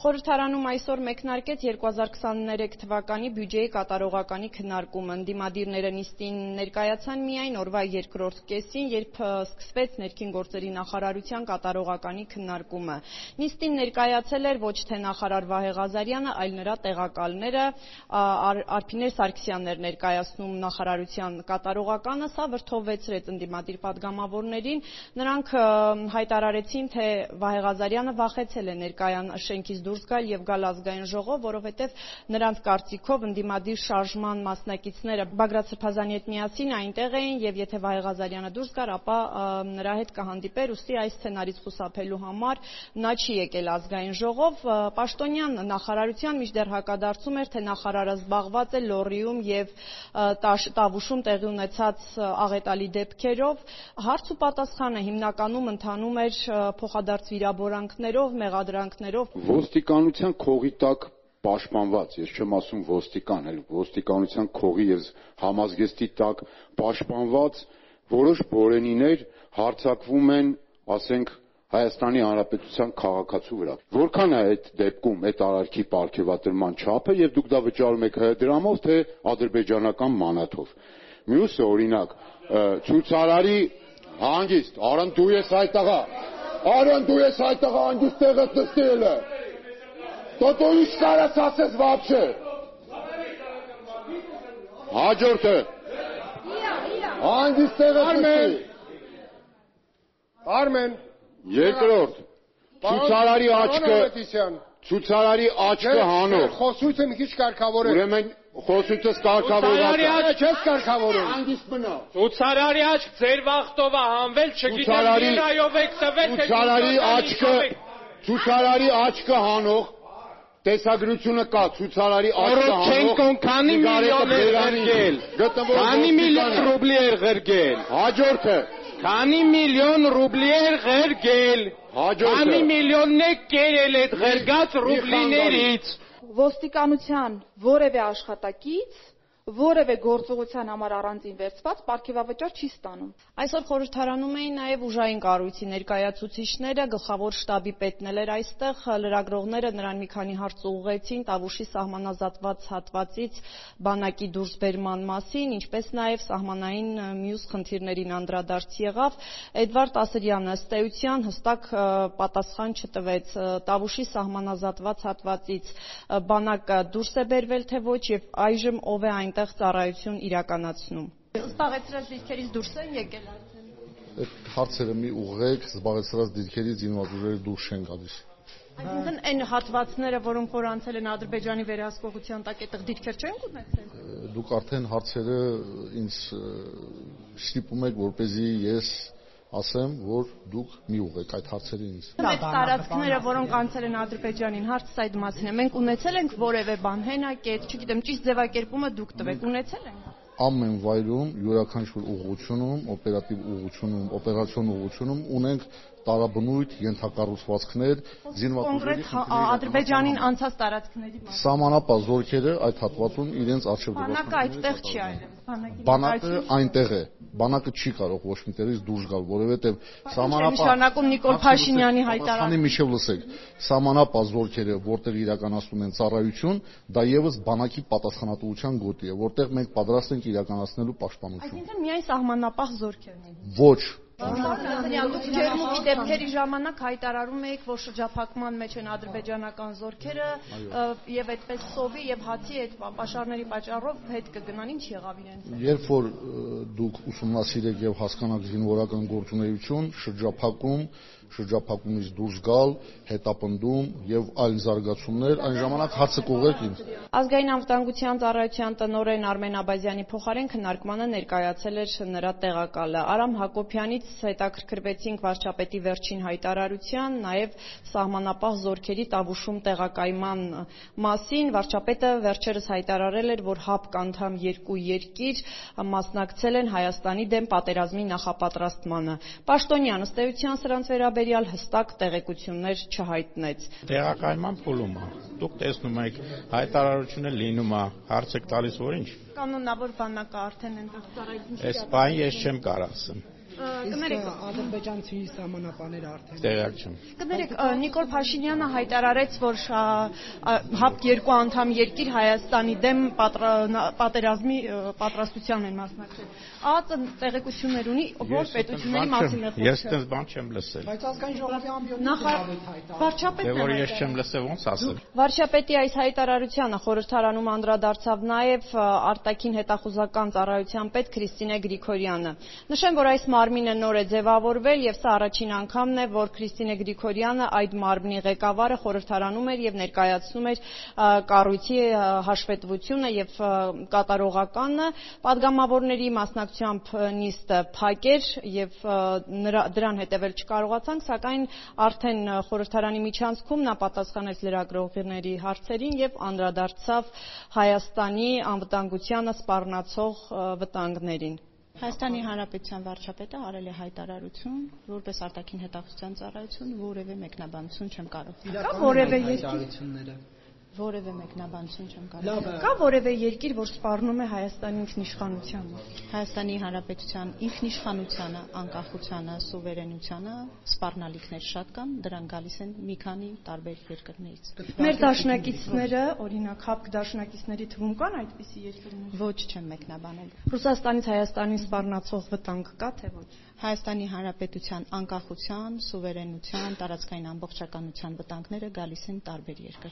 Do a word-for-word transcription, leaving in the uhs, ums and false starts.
Խորհրդարանում այսօր մեկնարկեց երկու հազար քսաներեք թվականի բյուջեի կատարողականի քննարկումը։ Ընդդիմադիրները նիստին ներկայացան միայն օրվա երկրորդ կեսին, երբ սկսվեց ներքին գործերի նախարարության կատարողականի քննարկումը։ Նիստին ներկայացել էր ոչ թե նախարար Վահե Ղազարյանը, այլ նրա տեղակալները, Արփինե Սարգսյանն էր ներկայացնում նախարարության կատարողականը, սա վրդովվեցրեց ընդդիմադիր պատգամավորներին։ Նրանք հայտարարեցին, թե Վահե Ղազարյանը վախեցել է ներկայան շենքից դուրս գալ եւ գալ ազգային ժողով, որովհետեւ նրանց կարծիքով ընդդիմադիր շարժման մասնակիցները Բագրատ Սրբազանի հետ միասին այնտեղ էին եւ եթե Վահե Ղազարյանը դուրս գար, ապա նրա հետ կհանդիպեր, ուստի այս սցենարից խուսափելու համար նա չի եկել ազգային ժողով։ Պաշտոնյան նախարարության մինչդեռ հակադարձում էր, թե նախարարը զբաղված է Լոռիում եւ Տավուշում տեղի ունեցած աղետալի դեպքերով։ Հարց ու պատասխանը հիմնականում ընթանում էր փոխադարձ վիրաբորանքներով, մեղադրանքներով։ Ոստիկանության քողի տակ պաշտպանված, ես չեմ ասում ոստիկան, այլ ոստիկանության քողի եւ համազգեստի տակ պաշտպանված որոշ բորենիներ հարձակվում են, ասենք, Հայաստանի Հանրապետության քաղաքացու վրա։ Որքան է այդ դեպքում այդ արարքի պարգևատրման չափը եւ դուք դա վճարում եք ՀՀ դրամով, թե ադրբեջանական մանաթով։ Մյուսը օրինակ ցուցարարի հանգիստ, արան դու ես այդտեղա, արան դու ես այդտեղա հանգիստ տեղը նստել է։ Տոտո ինչ կարաս ասես вообще։ Հաջորդը։ Հանգիստ տեղը նստել։ Արմեն Երկրորդ, ցուցարարի աչքը, ցուցարարի աչքը հանող։ Խոսույցը մի քիչ կարգավոր է։ Ուրեմն խոսույցս կարգավորված է։ Ցուցարարի աչքը չես կարգավորում։ Հանգիստ մնա։ Ցուցարարի աչք ձեր վախտով է հանվել, չգիտեմ իրայով եք տվել, թե ցուցարարի աչքը, ցուցարարի աչքը հանող տեսագրությունը կա, ցուցարարի աչքը հանող։ Ռոչենկոն քանի միլիոն է ղրկել։ Քանի միլիոն ռուբլի է ղրկել։ Հաջորդը Քանի միլիոն ռուբլի էր ղրկել, քանի միլիոնն է կերել այդ ղրկած ռուբլիներից։ Ոստիկանության որևէ աշխատակից որևէ գործողության համար առանձին վերցված պարգևավճար չի ստանում։ Այսօր խորհրդարանում էին նաև ուժային կառույցի ներկայացուցիչները, գլխավոր շտաբի պետն էր այստեղ, լրագրողները նրան մի քանի հարց ուղղեցին Տավուշի սահմանազատված հատվածից բանակի դուրսբերման մասին, ինչպես նաև սահմանային մյուս խնդիրներին անդրադարձ եղավ։ Էդվարդ Ասրյանը ըստ էության հստակ պատասխան չտվեց Տավուշի սահմանազատված հատվածից բանակը դուրս է բերվել թե ոչ եւ այժմ ով է այնտեղ ծառայություն իրականացնում։ Զբաղեցրած դիրքերից դուրս են եկել արդեն։ Այդ հարցերը մի ուղղեք, զբաղեցրած դիրքերից ինվատորները դուրս չեն գալիս։ Այսինքն այն հատվածները, որոնք որ անցել են Ադրբեջանի վերահսկողության տակ, այդտեղ դիրքեր չեն ունեցել։ Դուք արդեն հարցերը ինձ ստիպում եք, որպեսզի ես ասեմ, որ դուք մի ուղղեք այդ հարցերը ինձ։ Այդ տարածքները, որոնք անցել են Ադրբեջանին, հարցը այդ մասն է։ Մենք ունեցել ենք որևէ բան, հենակետ, չգիտեմ, ճիշտ ձևակերպումը դուք տվեք, ունեցել ենք։ Ամեն վայրում յուրաքանչյուր ուղղությունում, օպերատիվ ուղղությունում, օպերացիոն ուղղությունում ունենք տարաբնույթ ենթակառուցվածքներ, զինվորների Ադրբեջանին անցած տարածքների սահմանապահ զորքերը այդ հատվածում իրենց արժեվ բանակը այդտեղ չի այրել։ Բանակը այնտեղ է։ Բանակը չի կարող ոչ միտերից դուրս գալ, որովհետև սահմանապահ նշանակում Նիկոլ Փաշինյանի հայտարարությունը։ Միշև լսեք, սահմանապահ զորքերը, որտեղ իրականացնում են ծառայություն, դա եւս բանակի պատասխանատվության գոտի է, որտեղ մենք պատրաստ ենք իրականացնելու պաշտպանություն։ Այսինքն միայն սահմանապահ զորքերն են։ Ոչ։ Դուք ջերմուկի դեպքերի ժամանակ հայտարարում եք, որ շրջափակման մեջ են ադրբեջանական զորքերը եւ այդպես սովի եւ հացի այդ պաշարների պատճառով հետ կգնան, ինչ եղավ իրենց։ Երբ որ դուք ուսումնասիրեք եւ հասկանաք զինվորական գործունեություն, շրջափակում, շրջափակումից դուրս գալ, հետապնդում եւ այլ զարգացումներ, այն ժամանակ հարցը կուղեք ինձ։ Ազգային անվտանգության ծառայության տնօրեն Արմեն Աբազյանի փոխարեն քննարկմանը ներկայացել էր նրա տեղակալը Արամ Հակոբյանից հետաքրքրվեցինք վարչապետի վերջին հայտարարության, նաև սահմանապահ զորքերի Տավուշում տեղակայման մասին։ Վարչապետը վերջերս հայտարարել էր, որ ՀԱՊԿ անդամ երկու երկիր մասնակցել են Հայաստանի դեմ պատերազմի նախապատրաստմանը։ Պաշտոնյան ըստ էության սրանց վերաբերյալ հստակ տեղեկություններ չհայտնեց։ Տեղակայման փուլում է։ Դուք տեսնում եք, հայտարարությունը լինում է, հարց եք տալիս, որ ինչ։ Կանոնավոր բանակը արդեն այնտեղ ծառայություն չի։ Այս բան ես չեմ կարող ասեմ։ Կներեք, ադրբեջանցի սահմանապանները արդեն տեղյակ չեմ։ Կներեք, Նիկոլ Փաշինյանը հայտարարեց, որ ՀԱՊԿ երկու անդամ երկիր Հայաստանի դեմ պատերազմի պատրաստության են մասնակցել։ ԱԱԾ տեղեկություններ ունի, որ պետությունների մասին է խոսքը։ Ես այդպես բան չեմ լսել։ Բայց ազգային ժողովի ամբիոնից վարչապետն է որ ես չեմ լսել, ոնց ասել։ Վարչապետի այս հայտարարությանը խորհրդարանում անդրադարձավ նաև արտաքին հետախուզական ծառայության պետ Քրիստինե Գրիգորյանը։ Նշեմ, որ այս մարմինը նոր է ձևավորվել եւ սա առաջին անգամն է, որ Քրիստինե Գրիգորյանը այդ մարմնի ղեկավարը խորհրդարանում էր եւ ներկայացնում էր կառույցի հաշվետվությունը եւ կատարողականը։ Պատգամավորների մասնակցությամբ նիստը փակ էր եւ դրան հետեւել չկարողացանք, սակայն արդեն խորհրդարանի միջանցքում նա պատասխանեց լրագրողների հարցերին եւ անդրադարձավ Հայաստանի անվտանգությանը սպառնացող վտանգներին։ Հայաստանի Հանրապետության վարչապետը արել է հայտարարություն, որպես արտաքին հետախուզության ծառայություն որևէ մեկնաբանություն չեմ կարող։ Կա որևէ երկիր Որևէ մեկնաբանություն չեմ կարող։ Կա որևէ երկիր, որ սպառնում է Հայաստանի ինքնիշխանությանը։ Հայաստանի Հանրապետության ինքնիշխանությանը, անկախությանը, սուվերենությանը սպառնալիքներ շատ կան, դրանք գալիս են մի քանի տարբեր երկրներից։ Մեր դաշնակիցները, օրինակ, ՀԱՊԿ դաշնակիցների թվում կան այդպիսի երկրներ։ Ոչ չեմ մեկնաբանել։ Ռուսաստանից Հայաստանին սպառնացող վտանգ կա, թե ոչ։ Հայաստանի Հանրապետության անկախության, սուվերենության, տարածքային ամբողջականության վտանգները գալիս են տարբեր երկրներից։